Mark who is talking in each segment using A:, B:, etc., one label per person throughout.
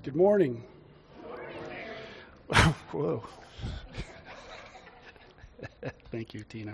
A: Good morning. Whoa. Thank you, Tina.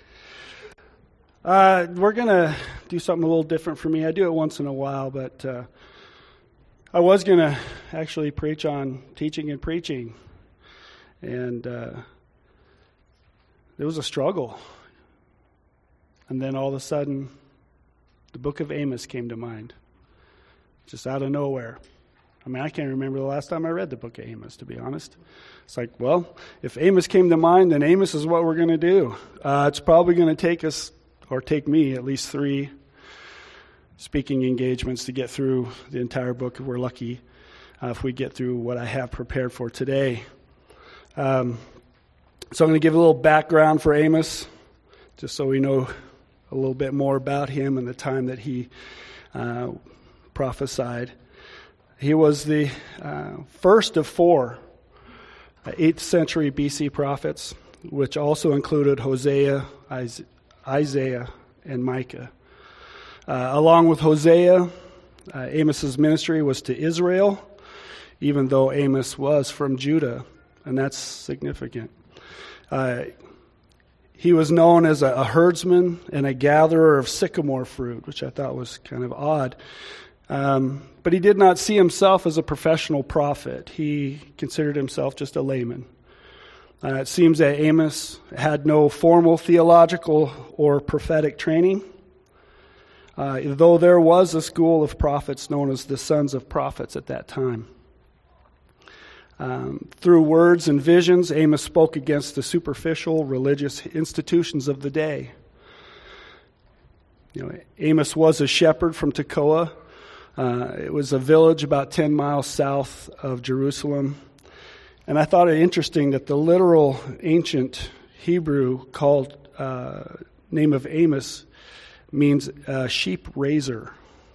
A: We're going to do something a little different for me. I do it once in a while, but I was going to actually preach on teaching and preaching. And there was a struggle. And then all of a sudden, the book of Amos came to mind. Just out of nowhere. I mean, I can't remember the last time I read the book of Amos, to be honest. It's like, well, if Amos came to mind, then Amos is what we're going to do. It's probably going to take us, or take me, at least 3 speaking engagements to get through the entire book. We're lucky if we get through what I have prepared for today. So I'm going to give a little background for Amos, just so we know a little bit more about him and the time that he prophesied. He was the first of 4 8th century BC prophets, which also included Hosea, Isaiah, and Micah. Along with Hosea, Amos's ministry was to Israel, even though Amos was from Judah, and that's significant. He was known as a herdsman and a gatherer of sycamore fruit, which I thought was kind of odd. But he did not see himself as a professional prophet. He considered himself just a layman. It seems that Amos had no formal theological or prophetic training, though there was a school of prophets known as the sons of prophets at that time. Through words and visions, Amos spoke against the superficial religious institutions of the day. Amos was a shepherd from Tekoa. It was a village about 10 miles south of Jerusalem. And I thought it interesting that the literal ancient Hebrew called name of Amos means sheep raiser.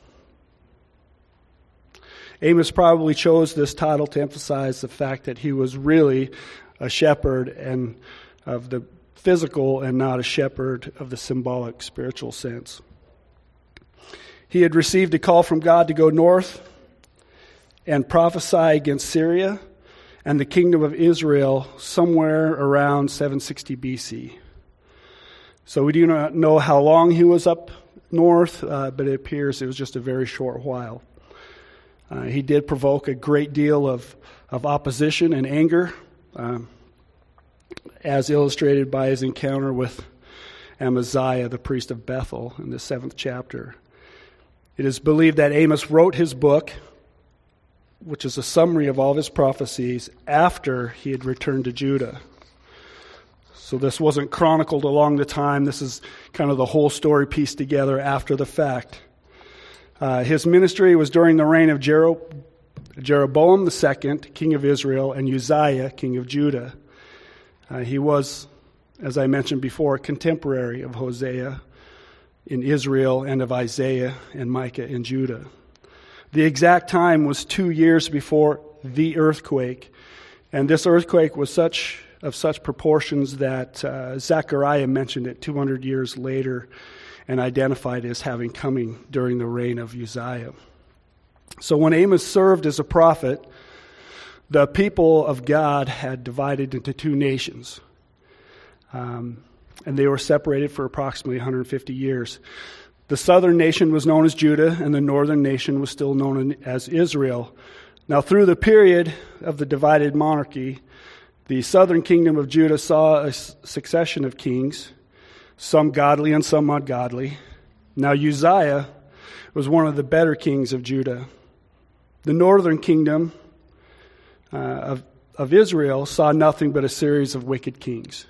A: Amos probably chose this title to emphasize the fact that he was really a shepherd and of the physical and not a shepherd of the symbolic spiritual sense. He had received a call from God to go north and prophesy against Syria and the kingdom of Israel somewhere around 760 BC. So we do not know how long he was up north, but it appears it was just a very short while. He did provoke a great deal of opposition and anger, as illustrated by his encounter with Amaziah, the priest of Bethel, in the 7th chapter. It is believed that Amos wrote his book, which is a summary of all of his prophecies, after he had returned to Judah. So this wasn't chronicled along the time. This is kind of the whole story pieced together after the fact. His ministry was during the reign of Jeroboam II, king of Israel, and Uzziah, king of Judah. He was, as I mentioned before, a contemporary of Hosea in Israel and of Isaiah and Micah in Judah. The exact time was 2 years before the earthquake, and this earthquake was of such proportions that Zechariah mentioned it 200 years later and identified it as having coming during the reign of Uzziah. So when Amos served as a prophet, the people of God had divided into 2 nations. And they were separated for approximately 150 years. The southern nation was known as Judah, and the northern nation was still known as Israel. Now, through the period of the divided monarchy, the southern kingdom of Judah saw a succession of kings, some godly and some ungodly. Now, Uzziah was one of the better kings of Judah. The northern kingdom of Israel saw nothing but a series of wicked kings.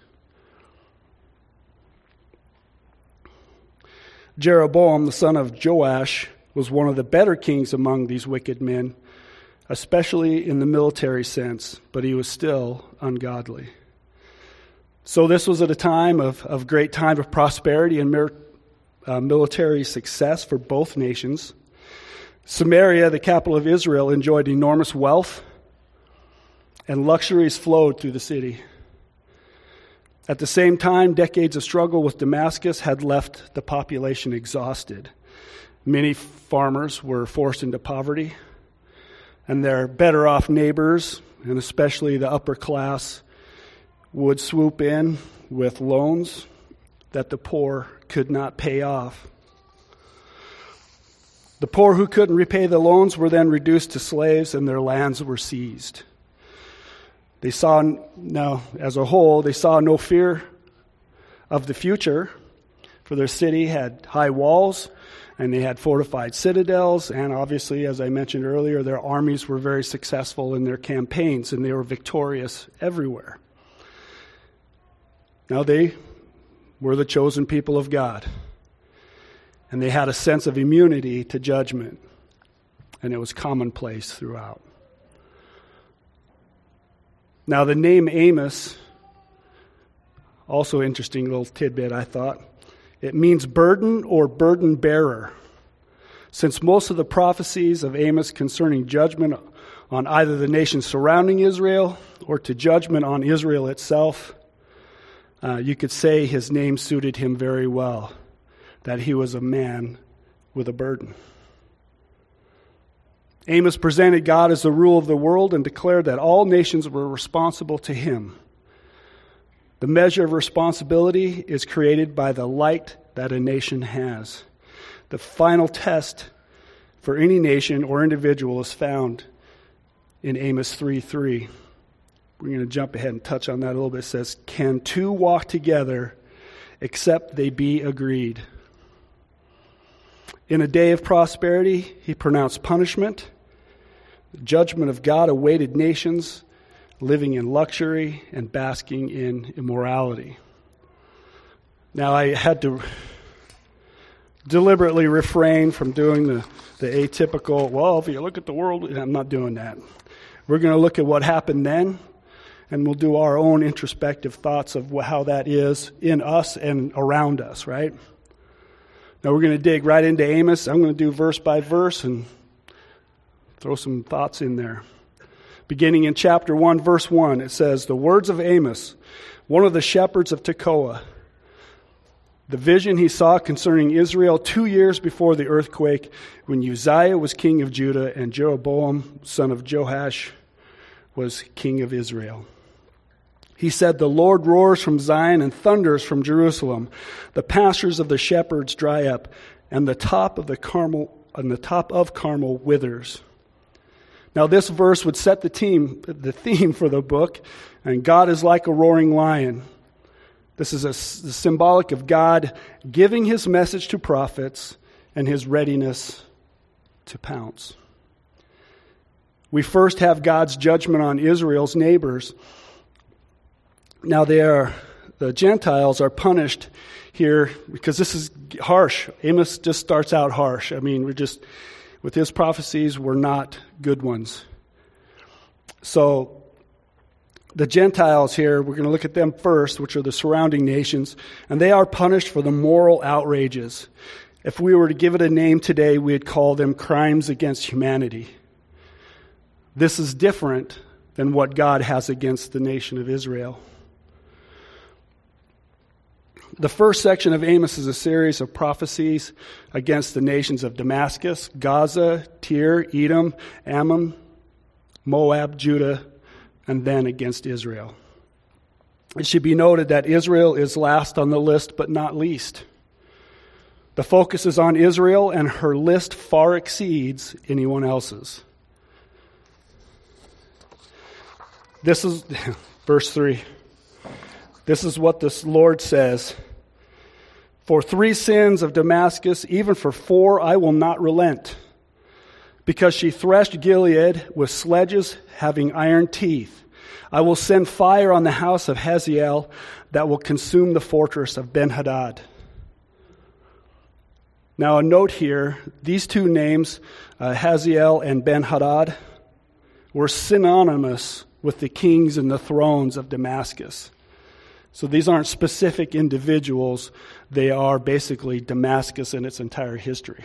A: Jeroboam, the son of Joash, was one of the better kings among these wicked men, especially in the military sense, but he was still ungodly. So this was at a time of great time of prosperity and military success for both nations. Samaria, the capital of Israel, enjoyed enormous wealth, and luxuries flowed through the city. At the same time, decades of struggle with Damascus had left the population exhausted. Many farmers were forced into poverty, and their better off neighbors, and especially the upper class, would swoop in with loans that the poor could not pay off. The poor who couldn't repay the loans were then reduced to slaves, and their lands were seized. They saw, now as a whole, they saw no fear of the future, for their city had high walls, and they had fortified citadels, and obviously, as I mentioned earlier, their armies were very successful in their campaigns, and they were victorious everywhere. Now they were the chosen people of God, and they had a sense of immunity to judgment, and it was commonplace throughout. Now the name Amos, also interesting little tidbit I thought, it means burden or burden bearer. Since most of the prophecies of Amos concerning judgment on either the nations surrounding Israel or to judgment on Israel itself, you could say his name suited him very well, that he was a man with a burden. Amos presented God as the rule of the world and declared that all nations were responsible to him. The measure of responsibility is created by the light that a nation has. The final test for any nation or individual is found in Amos 3:3. We're going to jump ahead and touch on that a little bit. It says, "Can two walk together except they be agreed?" In a day of prosperity, he pronounced punishment. The judgment of God awaited nations living in luxury and basking in immorality. Now, I had to deliberately refrain from doing the atypical, well, if you look at the world, I'm not doing that. We're going to look at what happened then, and we'll do our own introspective thoughts of how that is in us and around us, right? Now, we're going to dig right into Amos. I'm going to do verse by verse and throw some thoughts in there. Beginning in chapter 1, verse 1, it says, "The words of Amos, one of the shepherds of Tekoa, the vision he saw concerning Israel 2 years before the earthquake, when Uzziah was king of Judah and Jeroboam, son of Joash, was king of Israel. He said, 'The Lord roars from Zion and thunders from Jerusalem. The pastures of the shepherds dry up, and the top of Carmel withers.'" Now this verse would set the theme for the book, and God is like a roaring lion. This is symbolic of God giving his message to prophets and his readiness to pounce. We first have God's judgment on Israel's neighbors. Now the Gentiles are punished here because this is harsh. Amos just starts out harsh. I mean, with his prophecies, were not good ones. So the Gentiles here, we're going to look at them first, which are the surrounding nations, and they are punished for the moral outrages. If we were to give it a name today, we'd call them crimes against humanity. This is different than what God has against the nation of Israel. The first section of Amos is a series of prophecies against the nations of Damascus, Gaza, Tyre, Edom, Ammon, Moab, Judah, and then against Israel. It should be noted that Israel is last on the list, but not least. The focus is on Israel, and her list far exceeds anyone else's. This is verse 3. This is what the Lord says. "For 3 sins of Damascus, even for 4, I will not relent. Because she threshed Gilead with sledges having iron teeth, I will send fire on the house of Hazael that will consume the fortress of Ben-Hadad." Now a note here, these two names, Hazael and Ben-Hadad, were synonymous with the kings and the thrones of Damascus. So these aren't specific individuals. They are basically Damascus in its entire history.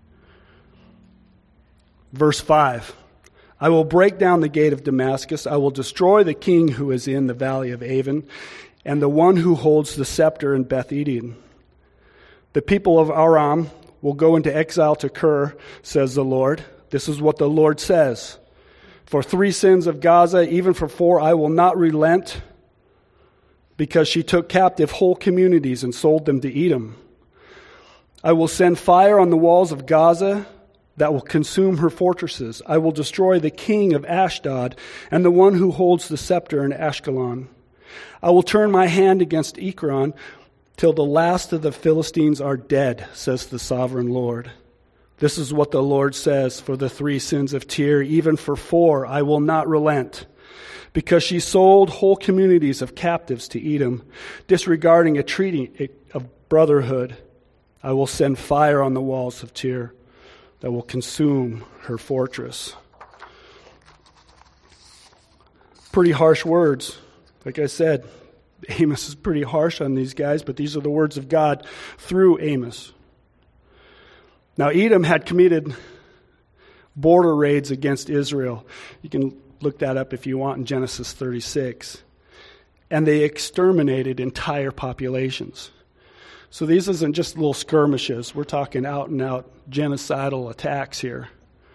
A: Verse 5, "I will break down the gate of Damascus. I will destroy the king who is in the valley of Avon, and the one who holds the scepter in Beth Eden. The people of Aram will go into exile to Kir, says the Lord." This is what the Lord says. For 3 sins of Gaza, even for 4, I will not relent, because she took captive whole communities and sold them to Edom. I will send fire on the walls of Gaza that will consume her fortresses. I will destroy the king of Ashdod and the one who holds the scepter in Ashkelon. I will turn my hand against Ekron till the last of the Philistines are dead, says the sovereign Lord. This is what the Lord says for the 3 sins of Tyre, even for 4, I will not relent. Because she sold whole communities of captives to Edom, disregarding a treaty of brotherhood, I will send fire on the walls of Tyre that will consume her fortress. Pretty harsh words. Like I said, Amos is pretty harsh on these guys, but these are the words of God through Amos. Now, Edom had committed border raids against Israel. You can look that up if you want in Genesis 36. And they exterminated entire populations. So these isn't just little skirmishes. We're talking out and out genocidal attacks here.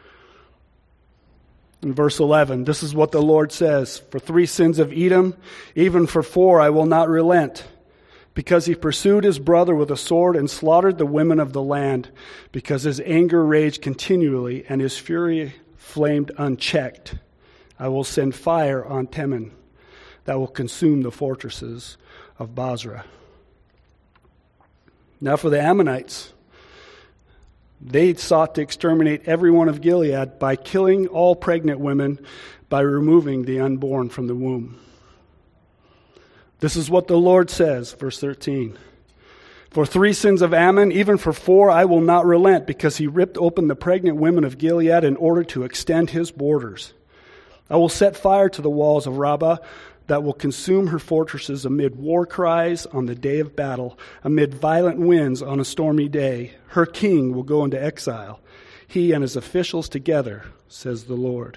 A: In verse 11, this is what the Lord says, for 3 sins of Edom, even for 4 I will not relent. Because he pursued his brother with a sword and slaughtered the women of the land, because his anger raged continually and his fury flamed unchecked. I will send fire on Teman that will consume the fortresses of Basra. Now for the Ammonites, they sought to exterminate everyone of Gilead by killing all pregnant women, by removing the unborn from the womb. This is what the Lord says, verse 13. For 3 sins of Ammon, even for 4, I will not relent, because he ripped open the pregnant women of Gilead in order to extend his borders. I will set fire to the walls of Rabbah that will consume her fortresses amid war cries on the day of battle, amid violent winds on a stormy day. Her king will go into exile, he and his officials together, says the Lord.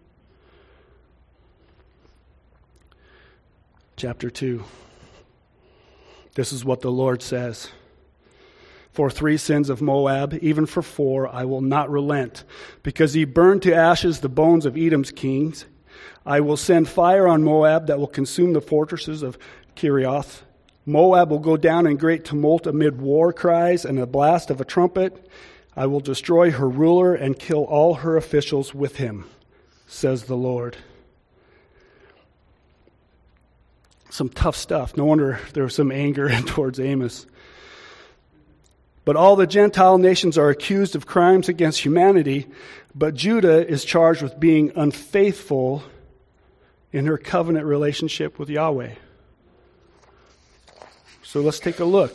A: Chapter 2. This is what the Lord says. For 3 sins of Moab, even for 4, I will not relent, because he burned to ashes the bones of Edom's kings. I will send fire on Moab that will consume the fortresses of Kirioth. Moab will go down in great tumult amid war cries and the blast of a trumpet. I will destroy her ruler and kill all her officials with him, says the Lord. Some tough stuff. No wonder there was some anger towards Amos. But all the Gentile nations are accused of crimes against humanity, but Judah is charged with being unfaithful in her covenant relationship with Yahweh. So let's take a look.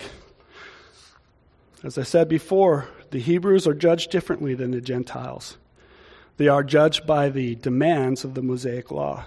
A: As I said before, the Hebrews are judged differently than the Gentiles. They are judged by the demands of the Mosaic Law.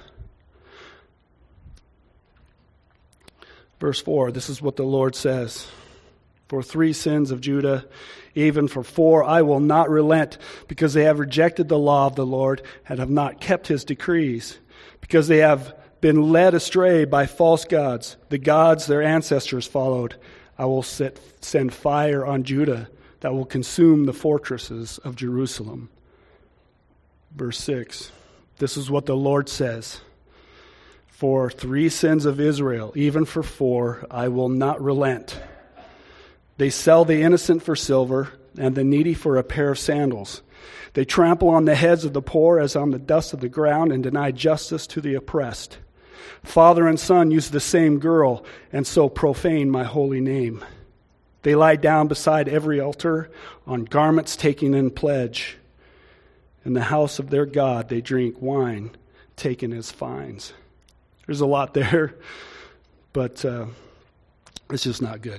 A: Verse 4, this is what the Lord says. For 3 sins of Judah, even for 4, I will not relent, because they have rejected the law of the Lord and have not kept his decrees, because they have been led astray by false gods, the gods their ancestors followed. I will send fire on Judah that will consume the fortresses of Jerusalem. Verse 6, this is what the Lord says. For 3 sins of Israel, even for 4, I will not relent. They sell the innocent for silver and the needy for a pair of sandals. They trample on the heads of the poor as on the dust of the ground and deny justice to the oppressed. Father and son use the same girl and so profane my holy name. They lie down beside every altar on garments taken in pledge. In the house of their God they drink wine taken as fines. There's a lot there, but it's just not good.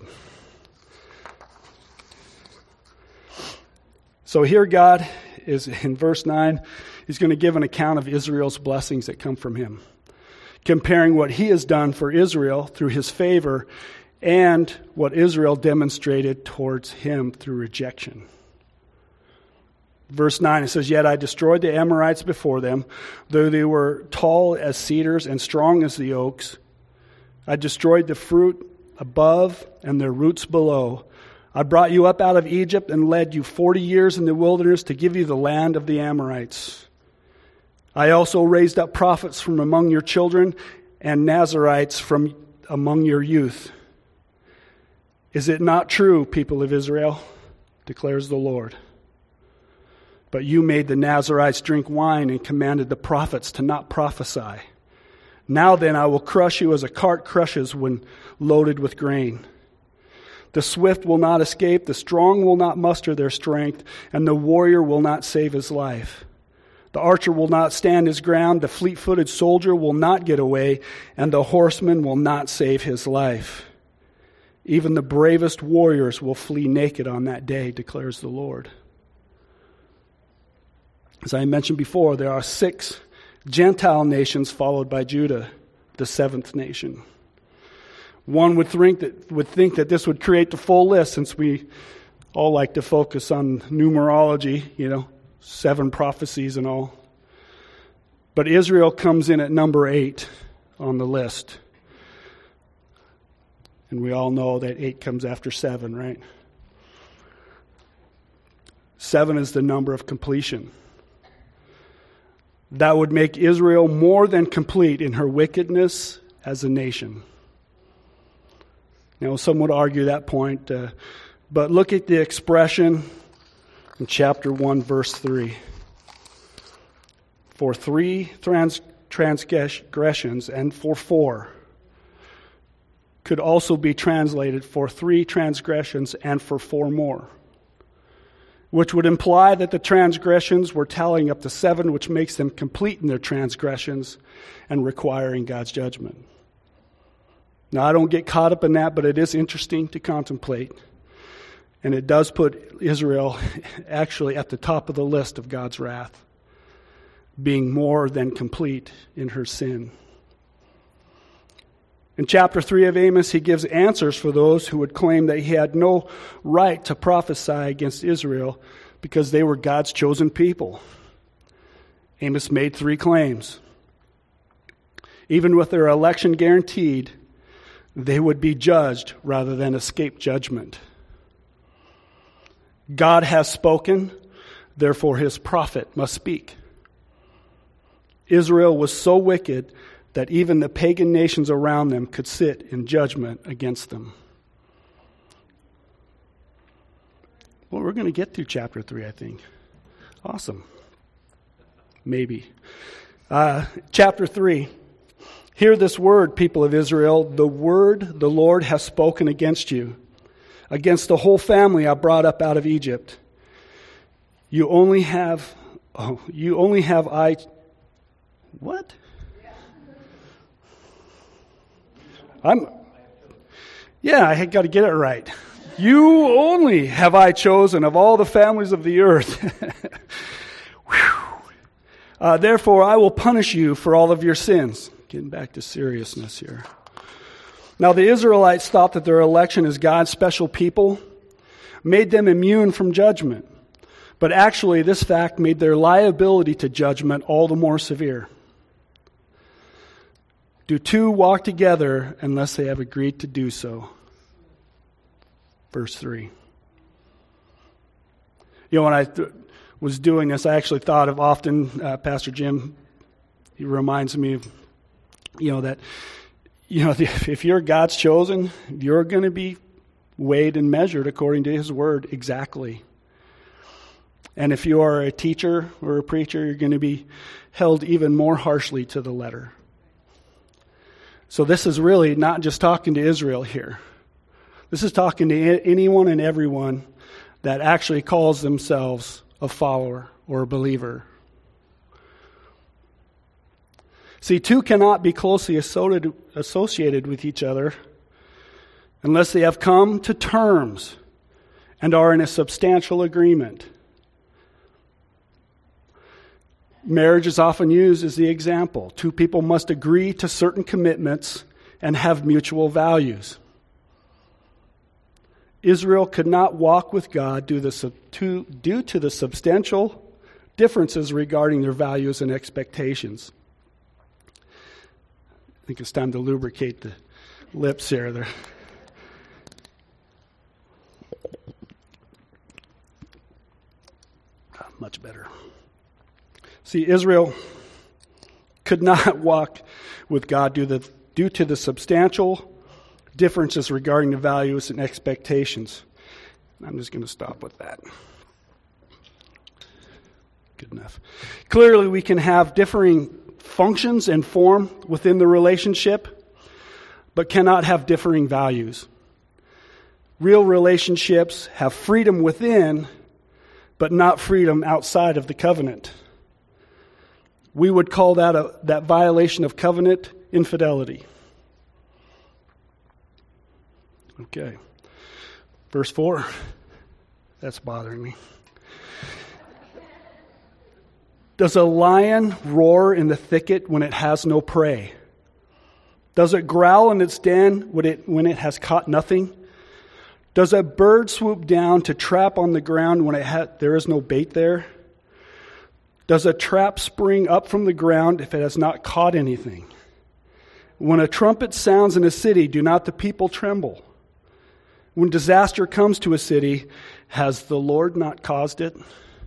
A: So here God is, in verse 9, he's going to give an account of Israel's blessings that come from him, comparing what he has done for Israel through his favor and what Israel demonstrated towards him through rejection. Verse 9, it says, Yet I destroyed the Amorites before them, though they were tall as cedars and strong as the oaks. I destroyed the fruit above and their roots below. I brought you up out of Egypt and led you 40 years in the wilderness to give you the land of the Amorites. I also raised up prophets from among your children and Nazarites from among your youth. Is it not true, people of Israel? Declares the Lord. But you made the Nazarites drink wine and commanded the prophets to not prophesy. Now then, I will crush you as a cart crushes when loaded with grain. The swift will not escape, the strong will not muster their strength, and the warrior will not save his life. The archer will not stand his ground, the fleet-footed soldier will not get away, and the horseman will not save his life. Even the bravest warriors will flee naked on that day, declares the Lord. As I mentioned before, there are 6 Gentile nations followed by Judah, the 7th nation. One would think that this would create the full list, since we all like to focus on numerology, 7 prophecies and all. But Israel comes in at number 8 on the list. And we all know that 8 comes after 7, right? 7 is the number of completion. That would make Israel more than complete in her wickedness as a nation. Now, some would argue that point, but look at the expression in chapter 1, verse 3. For 3 transgressions and for 4 could also be translated for 3 transgressions and for 4 more, which would imply that the transgressions were tallying up to 7, which makes them complete in their transgressions and requiring God's judgment. Now, I don't get caught up in that, but it is interesting to contemplate. And it does put Israel actually at the top of the list of God's wrath, being more than complete in her sin. In chapter 3 of Amos, he gives answers for those who would claim that he had no right to prophesy against Israel because they were God's chosen people. Amos made 3 claims. Even with their election guaranteed, they would be judged rather than escape judgment. God has spoken, therefore his prophet must speak. Israel was so wicked that even the pagan nations around them could sit in judgment against them. Well, we're going to get through chapter 3, I think. Awesome. Maybe. Chapter 3. Hear this word, people of Israel. The word the Lord has spoken against you, against the whole family I brought up out of Egypt. You only have what? I had got to get it right. You only have I chosen of all the families of the earth. Therefore, I will punish you for all of your sins. Getting back to seriousness here. Now, the Israelites thought that their election as God's special people made them immune from judgment. But actually, this fact made their liability to judgment all the more severe. Do 2 walk together unless they have agreed to do so? Verse 3. When I was doing this, I actually thought of often, Pastor Jim, he reminds me of, that, if you're God's chosen, you're going to be weighed and measured according to his word exactly. And if you are a teacher or a preacher, you're going to be held even more harshly to the letter. So this is really not just talking to Israel here. This is talking to anyone and everyone that actually calls themselves a follower or a believer. See, 2 cannot be closely associated with each other unless they have come to terms and are in a substantial agreement. Marriage is often used as the example. 2 people must agree to certain commitments and have mutual values. Israel could not walk with God due to the substantial differences regarding their values and expectations. I think it's time to lubricate the lips here. They're much better. See, Israel could not walk with God due to the substantial differences regarding the values and expectations. I'm just going to stop with that. Good enough. Clearly, we can have differing functions and form within the relationship, but cannot have differing values. Real relationships have freedom within, but not freedom outside of the covenant. We would call that violation of covenant infidelity. Okay. Verse 4. That's bothering me. Does a lion roar in the thicket when it has no prey? Does it growl in its den when it has caught nothing? Does a bird swoop down to trap on the ground when there is no bait there? Does a trap spring up from the ground if it has not caught anything? When a trumpet sounds in a city, do not the people tremble? When disaster comes to a city, has the Lord not caused it?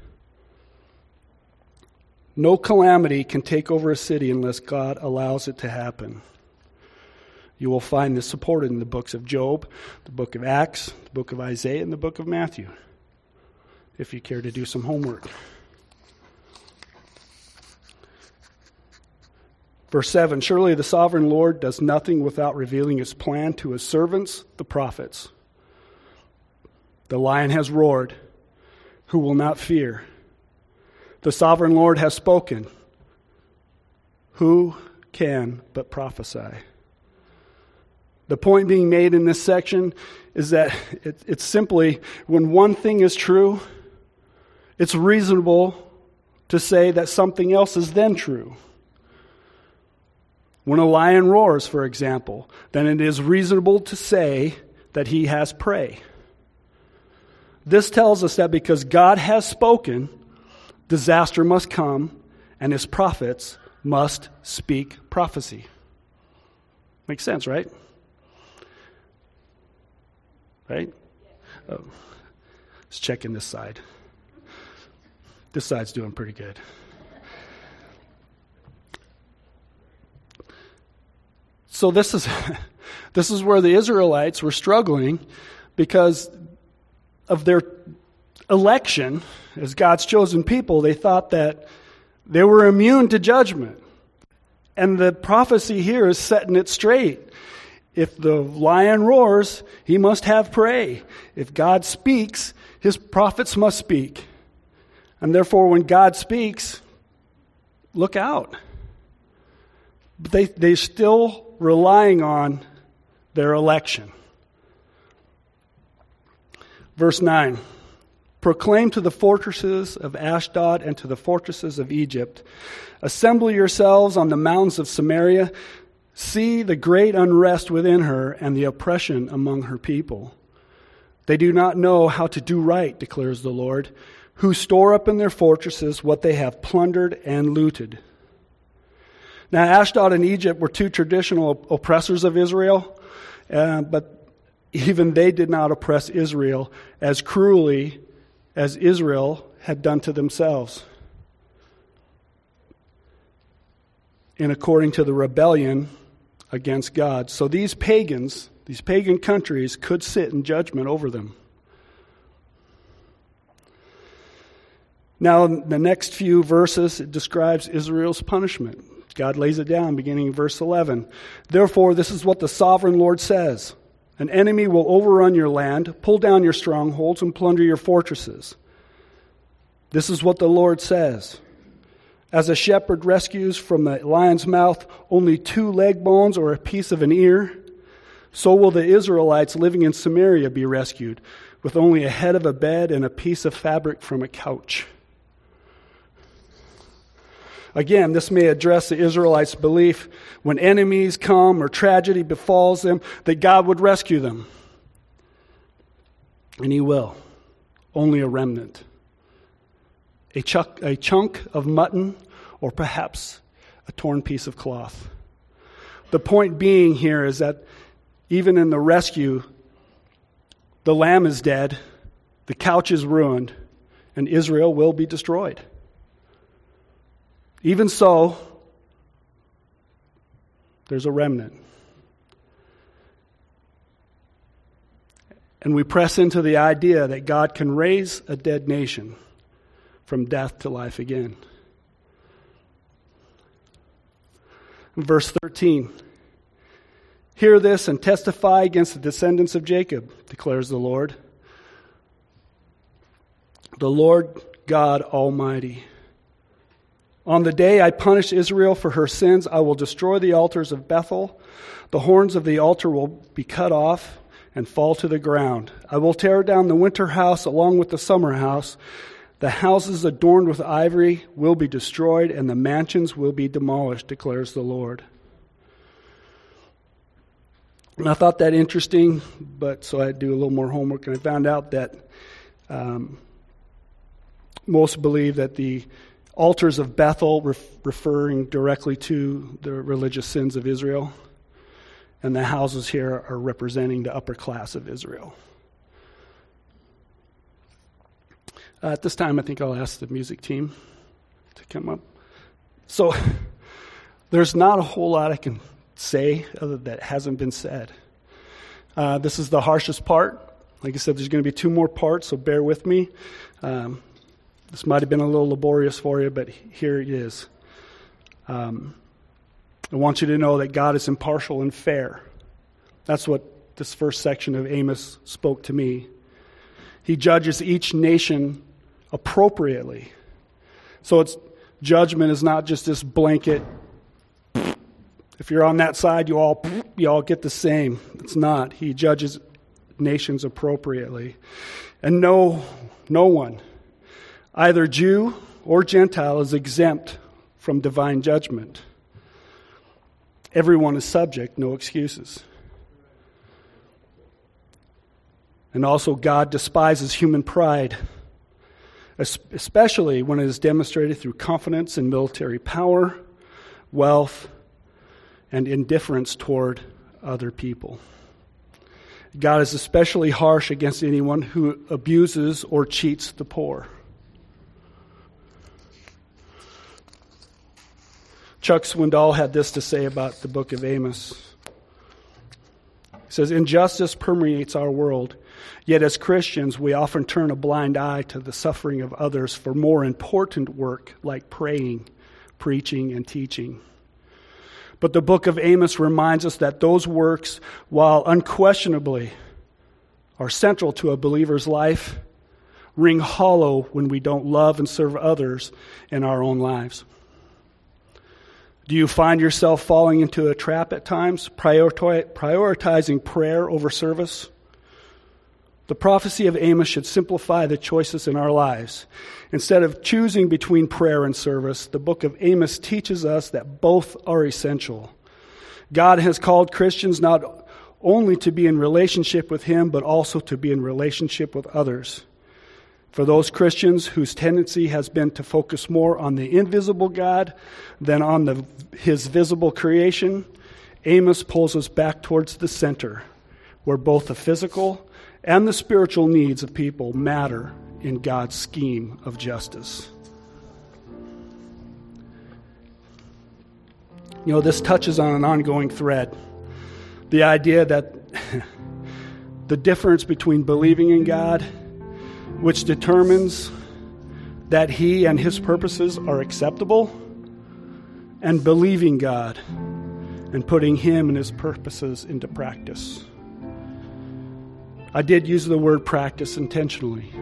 A: No calamity can take over a city unless God allows it to happen. You will find this supported in the books of Job, the book of Acts, the book of Isaiah, and the book of Matthew, if you care to do some homework. Verse 7, surely the sovereign Lord does nothing without revealing his plan to his servants, the prophets. The lion has roared. Who will not fear? The sovereign Lord has spoken. Who can but prophesy? The point being made in this section is that it's simply when one thing is true, it's reasonable to say that something else is then true. When a lion roars, for example, then it is reasonable to say that he has prey. This tells us that because God has spoken, disaster must come, and his prophets must speak prophecy. Makes sense, right? Right? Oh. Let's check in this side. This side's doing pretty good. So this is where the Israelites were struggling because of their election as God's chosen people. They thought that they were immune to judgment. And the prophecy here is setting it straight. If the lion roars, he must have prey. If God speaks, his prophets must speak. And therefore, when God speaks, look out. But they're still relying on their election. Verse 9. Proclaim to the fortresses of Ashdod and to the fortresses of Egypt, assemble yourselves on the mountains of Samaria. See the great unrest within her and the oppression among her people. They do not know how to do right, declares the Lord, who store up in their fortresses what they have plundered and looted. Now, Ashdod and Egypt were two traditional oppressors of Israel, but even they did not oppress Israel as cruelly as Israel had done to themselves. And according to the rebellion against God. So these pagan countries could sit in judgment over them. Now, in the next few verses, it describes Israel's punishment. God lays it down beginning in verse 11. Therefore, this is what the sovereign Lord says. An enemy will overrun your land, pull down your strongholds, and plunder your fortresses. This is what the Lord says. As a shepherd rescues from the lion's mouth only 2 leg bones or a piece of an ear, so will the Israelites living in Samaria be rescued, with only a head of a bed and a piece of fabric from a couch. Again, this may address the Israelites' belief when enemies come or tragedy befalls them, that God would rescue them. And he will. Only a remnant. A chunk of mutton, or perhaps a torn piece of cloth. The point being here is that even in the rescue, the lamb is dead, the couch is ruined, and Israel will be destroyed. Even so, There's a remnant. And we press into the idea that God can raise a dead nation from death to life again. Verse 13. Hear this and testify against the descendants of Jacob, declares the Lord God Almighty. On the day I punish Israel for her sins, I will destroy the altars of Bethel. The horns of the altar will be cut off and fall to the ground. I will tear down the winter house along with the summer house. The houses adorned with ivory will be destroyed, and the mansions will be demolished, declares the Lord. And I thought that interesting, but so I had to do a little more homework, and I found out that most believe that the altars of Bethel referring directly to the religious sins of Israel, and the houses here are representing the upper class of Israel. At this time, I think I'll ask the music team to come up. So there's not a whole lot I can say other that hasn't been said. This is the harshest part. Like I said, there's going to be 2 more parts, so bear with me. This might have been a little laborious for you, but here it is. I want you to know that God is impartial and fair. That's what this first section of Amos spoke to me. He judges each nation appropriately. So judgment is not just this blanket. If you're on that side, you all get the same. It's not. He judges nations appropriately. And no one, either Jew or Gentile, is exempt from divine judgment. Everyone is subject, no excuses. And also, God despises human pride, especially when it is demonstrated through confidence in military power, wealth, and indifference toward other people. God is especially harsh against anyone who abuses or cheats the poor. Chuck Swindoll had this to say about the book of Amos. He says, injustice permeates our world, yet as Christians we often turn a blind eye to the suffering of others for more important work like praying, preaching, and teaching. But the book of Amos reminds us that those works, while unquestionably are central to a believer's life, ring hollow when we don't love and serve others in our own lives. Do you find yourself falling into a trap at times, prioritizing prayer over service? The prophecy of Amos should simplify the choices in our lives. Instead of choosing between prayer and service, the book of Amos teaches us that both are essential. God has called Christians not only to be in relationship with Him, but also to be in relationship with others. For those Christians whose tendency has been to focus more on the invisible God than on His visible creation, Amos pulls us back towards the center, where both the physical and the spiritual needs of people matter in God's scheme of justice. You know, this touches on an ongoing thread. The idea that the difference between believing in God, which determines that He and His purposes are acceptable, and believing God and putting Him and His purposes into practice. I did use the word practice intentionally,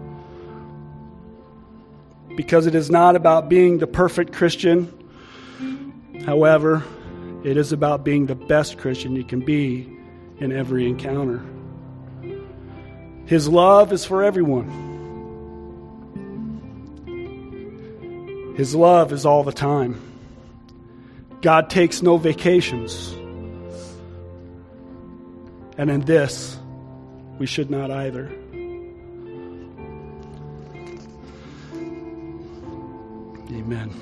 A: because it is not about being the perfect Christian. However, it is about being the best Christian you can be in every encounter. His love is for everyone. His love is all the time. God takes no vacations. And in this, we should not either. Amen.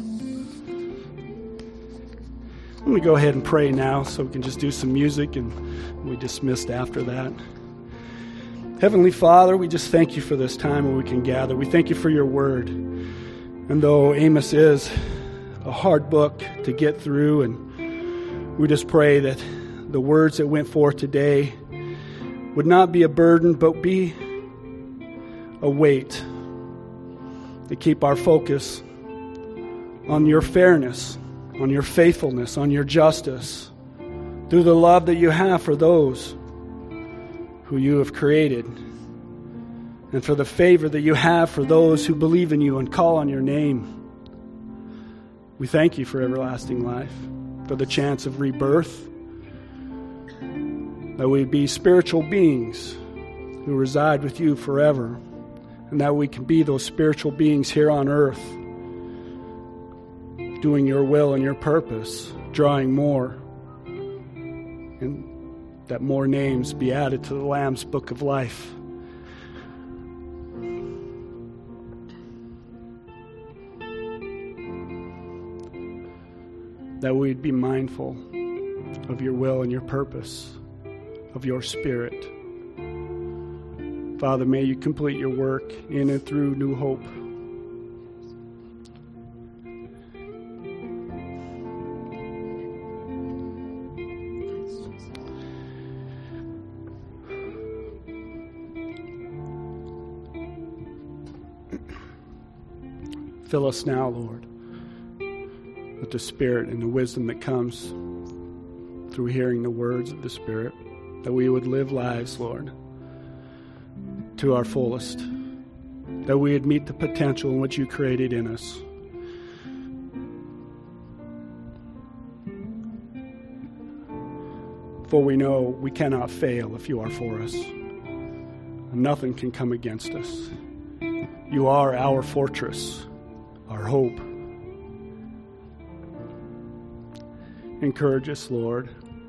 A: Let me go ahead and pray now so we can just do some music and we'll be dismissed after that. Heavenly Father, we just thank You for this time when we can gather. We thank You for Your word. And though Amos is a hard book to get through, and We just pray that the words that went forth today would not be a burden, but be a weight to keep our focus on your fairness, on your faithfulness, on your justice, through the love that you have for those who you have created, and for the favor that you have for those who believe in you and call on your name. We thank you for everlasting life, for the chance of rebirth, that we be spiritual beings who reside with you forever, and that we can be those spiritual beings here on earth, doing your will and your purpose, drawing more, and that more names be added to the Lamb's Book of Life. That we'd be mindful of your will and your purpose, of your Spirit. Father, may you complete your work in and through New Hope. Fill us now, Lord, with the Spirit and the wisdom that comes through hearing the words of the Spirit, that we would live lives, Lord, to our fullest, that we would meet the potential in which you created in us. For we know we cannot fail if you are for us. Nothing can come against us. You are our fortress, our hope. Encourage us, Lord.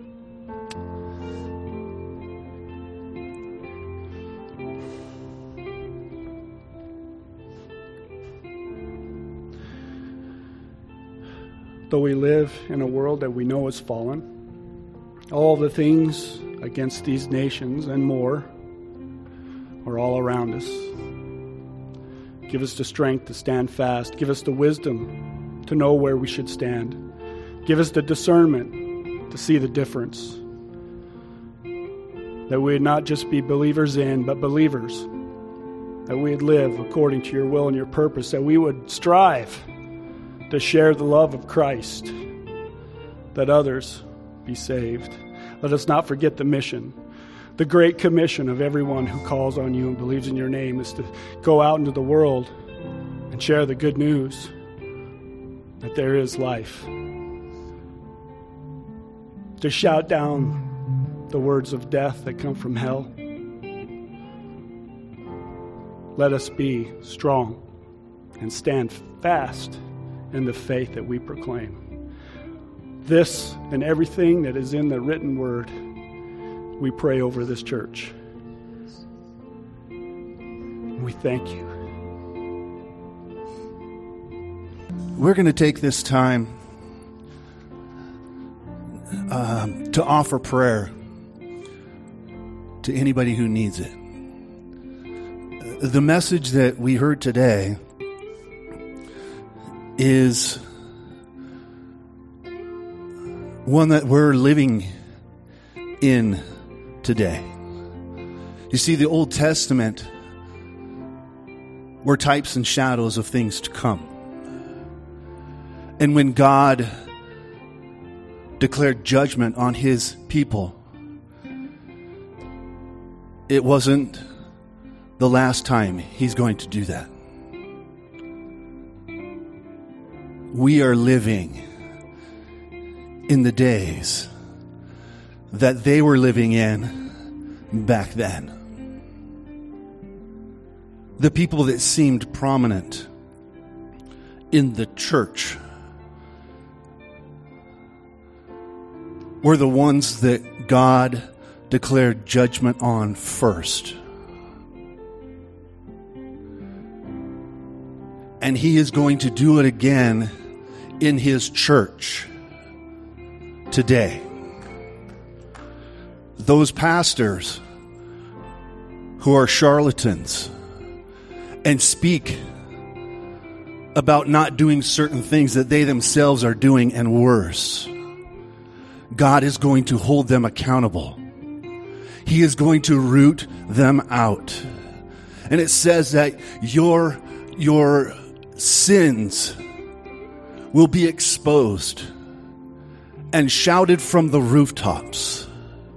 A: Though we live in a world that we know is fallen, all the things against these nations and more are all around us. Give us the strength to stand fast. Give us the wisdom to know where we should stand. Give us the discernment to see the difference. That we would not just be believers in, but believers. That we would live according to your will and your purpose. That we would strive to share the love of Christ. That others be saved. Let us not forget the mission. The great commission of everyone who calls on you and believes in your name is to go out into the world and share the good news that there is life. To shout down the words of death that come from hell. Let us be strong and stand fast in the faith that we proclaim. This and everything that is in the written word, we pray over this church. We thank you.
B: We're going to take this time to offer prayer to anybody who needs it. The message that we heard today is one that we're living in today. You see, the Old Testament were types and shadows of things to come. And when God declared judgment on his people, it wasn't the last time he's going to do that. We are living in the days that they were living in back then. The people that seemed prominent in the church were the ones that God declared judgment on first. And he is going to do it again in his church today. Those pastors who are charlatans and speak about not doing certain things that they themselves are doing and worse, God is going to hold them accountable. He is going to root them out. And it says that your sins will be exposed and shouted from the rooftops.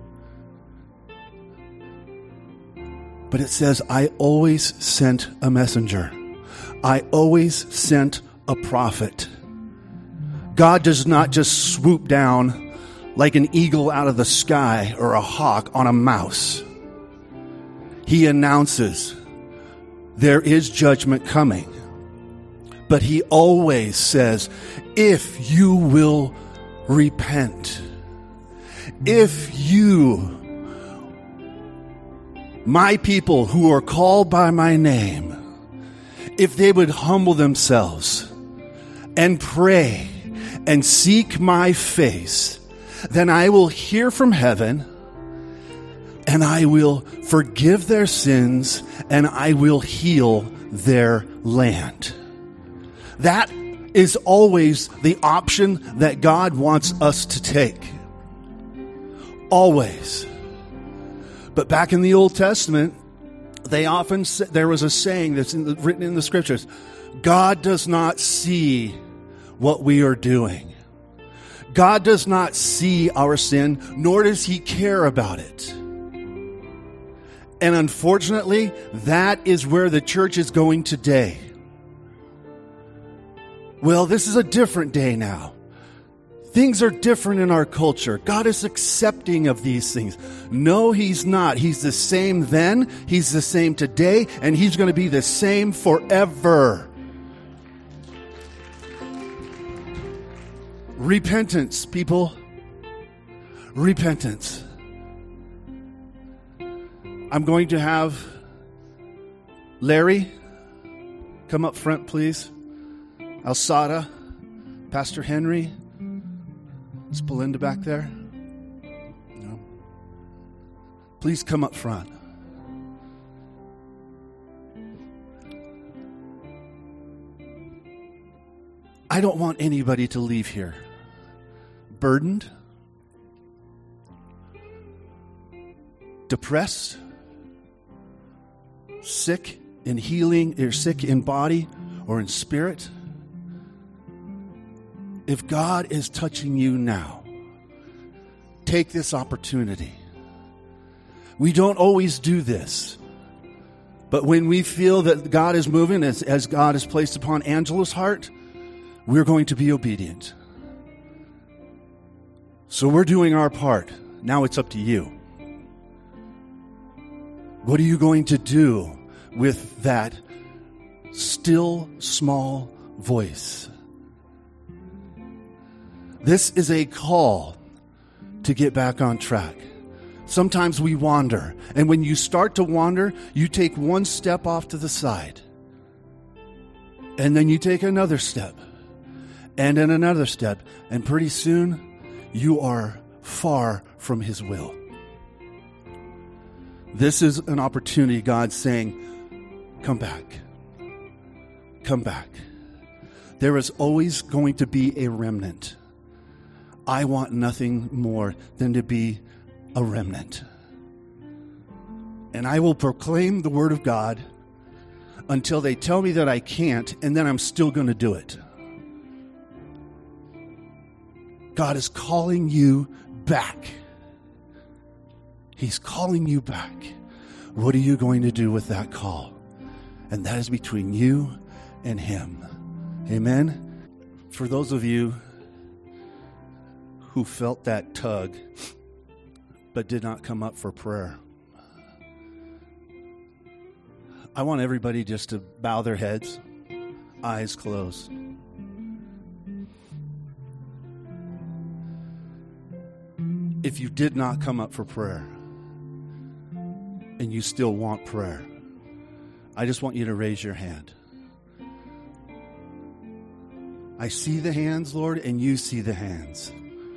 B: But it says, I always sent a messenger. I always sent a prophet. God does not just swoop down like an eagle out of the sky or a hawk on a mouse. He announces there is judgment coming. But he always says, if you will repent, if you, my people who are called by my name, if they would humble themselves and pray and seek my face, then I will hear from heaven and I will forgive their sins and I will heal their land. That is always the option that God wants us to take. Always. But back in the Old Testament, they often said, there was a saying that's written in the scriptures, God does not see what we are doing. God does not see our sin, nor does he care about it. And unfortunately, that is where the church is going today. Well, this is a different day now. Things are different in our culture. God is accepting of these things. No, he's not. He's the same then, he's the same today, and he's going to be the same forever. Repentance, people. Repentance. I'm going to have Larry come up front, please. Alsada, Pastor Henry. Is Belinda back there? No. Please come up front. I don't want anybody to leave here burdened, depressed, sick in healing, or sick in body or in spirit. If God is touching you now, take this opportunity. We don't always do this. But when we feel that God is moving, as God has placed upon Angela's heart, we're going to be obedient. So we're doing our part. Now it's up to you. What are you going to do with that still small voice? This is a call to get back on track. Sometimes we wander, and when you start to wander, you take one step off to the side, and then you take another step, and then another step, and pretty soon you are far from his will. This is an opportunity. God's saying, come back. Come back. There is always going to be a remnant. I want nothing more than to be a remnant. And I will proclaim the word of God until they tell me that I can't, and then I'm still going to do it. God is calling you back. He's calling you back. What are you going to do with that call? And that is between you and him. Amen? For those of you who felt that tug but did not come up for prayer, I want everybody just to bow their heads, eyes closed. If you did not come up for prayer and you still want prayer, I just want you to raise your hand. I see the hands, Lord, and you see the hands.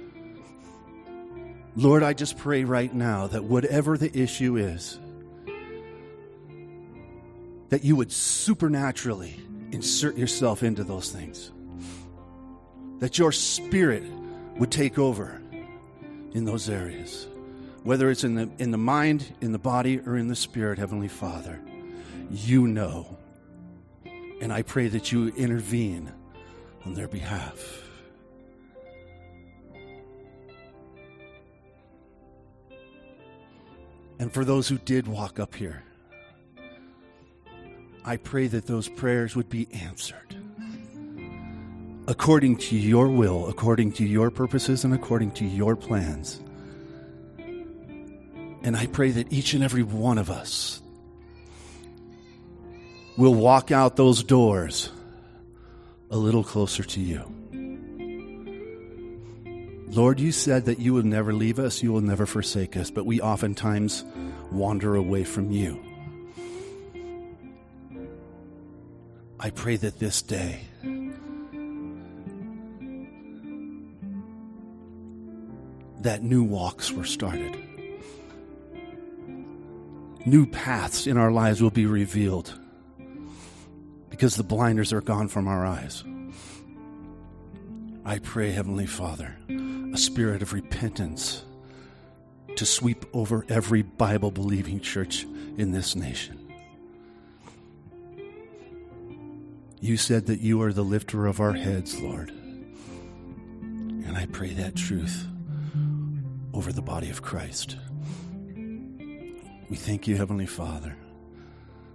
B: Lord, I just pray right now that whatever the issue is, that you would supernaturally insert yourself into those things. That your spirit would take over. in those areas. Whether it's in the mind, in the body, or in the spirit, Heavenly Father, you know. And I pray that you intervene on their behalf. And for those who did walk up here, I pray that those prayers would be answered according to your will, according to your purposes, and according to your plans. And I pray that each and every one of us will walk out those doors a little closer to you. Lord, you said that you will never leave us, you will never forsake us, but we oftentimes wander away from you. I pray that this day that new walks were started. New paths in our lives will be revealed because the blinders are gone from our eyes. I pray, Heavenly Father, a spirit of repentance to sweep over every Bible-believing church in this nation. You said that you are the lifter of our heads, Lord. And I pray that truth over the body of Christ. We thank you, Heavenly Father.